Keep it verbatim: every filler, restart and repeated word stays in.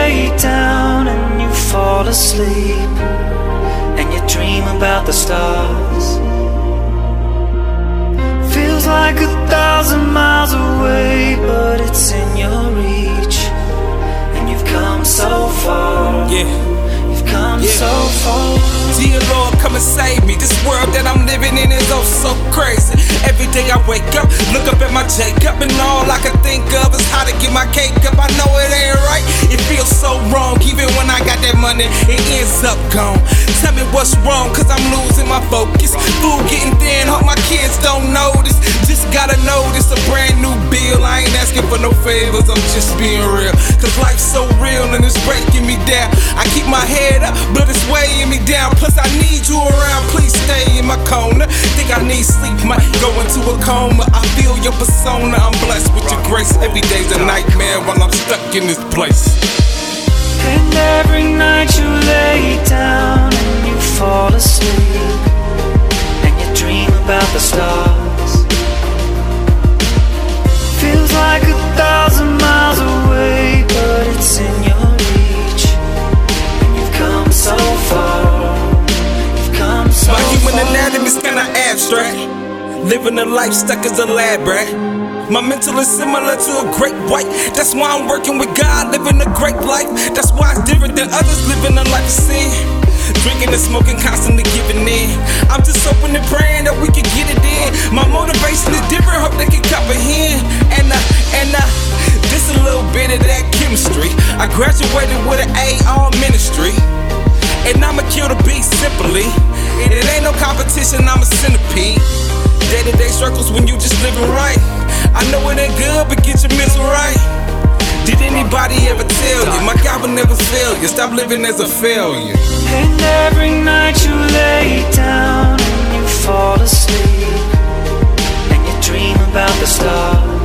lay down and you fall asleep, and you dream about the stars. Feels like a thousand miles away, but it's in your reach, and you've come so far. Yeah, you've come yeah. so far. Dear Lord, come and save me. This world that I'm living in is oh so crazy. Every day I wake up, look up at my Jacob, and all I can think of is how to get my cake up. I know it ain't right, it feels so wrong. Even when I got that money, it ends up gone. Tell me what's wrong, cause I'm losing my focus. Food getting thin, hope my kids don't notice. Just gotta know this a brand new bill. I ain't asking for no favors, I'm just being real. Cause life's so real and it's breaking me down. I keep my head up, but it's weighing me down. Plus I need you around, please stay in my corner. Think I need sleep, might go into a coma. I feel your persona, I'm blessed with your grace. Every day's a nightmare while I'm stuck in this place. And every night you lay down and you fall asleep, and you dream about the stars. Feels like a thousand miles away, but it's in your reach, and you've come so far. You've come so My human far. anatomy's kinda abstract, living a life stuck as a lab rat. My mental is similar to a great white. That's why I'm working with God, living a great life. That's why it's different than others living a life of sin. Drinking and smoking, constantly giving in. I'm just hoping and praying that we can get it in. My motivation is different, hope they can comprehend. And uh, and uh, this a little bit of that chemistry. I graduated with an A all ministry, and I'ma kill the beat simply. It ain't no competition, I'm a centipede. Day-to-day circles when you just living right. I know it ain't good, but get your mental right. Did anybody ever tell you my God will never fail you? Stop living as a failure. And every night you lay down and you fall asleep, and you dream about the stars.